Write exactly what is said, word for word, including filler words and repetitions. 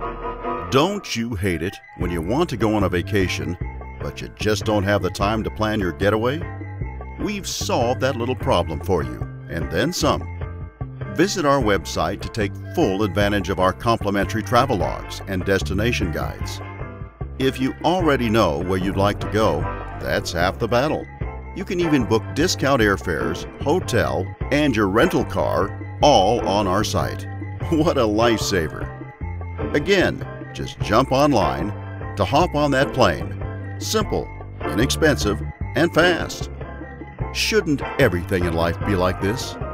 Don't you hate it when you want to go on a vacation, but you just don't have the time to plan your getaway? We've solved that little problem for you, and then some. Visit our website to take full advantage of our complimentary travel logs and destination guides. If you already know where you'd like to go, that's half the battle. You can even book discount airfares, hotel, and your rental car all on our site. What a lifesaver! Again, just jump online to hop on that plane. Simple, inexpensive, and fast. Shouldn't everything in life be like this?